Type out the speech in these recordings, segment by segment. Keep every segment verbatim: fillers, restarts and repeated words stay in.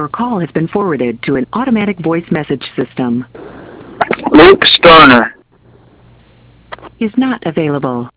Your call has been forwarded to an automatic voice message system. Luke Stoner. Is not available.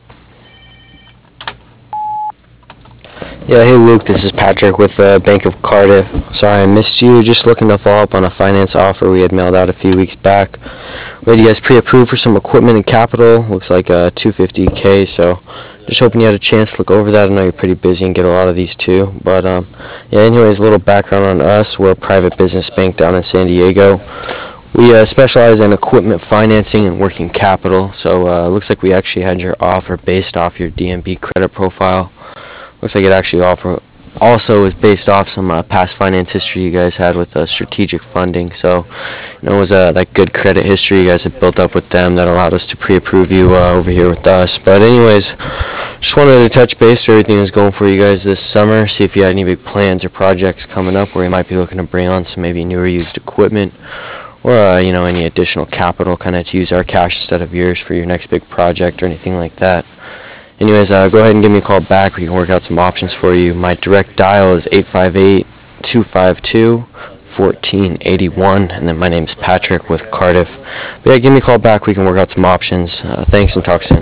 Yeah, hey Luke, this is Patrick with uh, Bank of Cardiff. Sorry I missed you. Just looking to follow up on a finance offer we had mailed out a few weeks back. We had you guys pre-approved for some equipment and capital. Looks like uh, two hundred fifty K, so just hoping you had a chance to look over that. I know you're pretty busy and get a lot of these too. But um, yeah, anyways, a little background on us. We're a private business bank down in San Diego. We uh, specialize in equipment financing and working capital, so uh, looks like we actually had your offer based off your D M B credit profile. Looks like it actually offer also is based off some uh, past finance history you guys had with uh, strategic funding. So, you know, it was uh, that good credit history you guys had built up with them that allowed us to pre-approve you uh, over here with us. But anyways, just wanted to touch base where everything is going for you guys this summer. See if you had any big plans or projects coming up where you might be looking to bring on some maybe newer used equipment, or uh, you know, any additional capital kind of to use our cash instead of yours for your next big project or anything like that. Anyways, uh, go ahead and give me a call back. We can work out some options for you. My direct dial is eight five eight, two five two, one four eight one, and then my name's Patrick with Cardiff. But yeah, give me a call back. We can work out some options. Uh, thanks, and talk soon.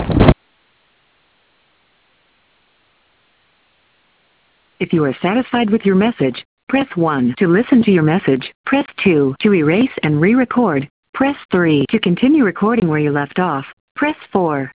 If you are satisfied with your message, press one. To listen to your message, press two. To erase and re-record, press three. To continue recording where you left off, press four.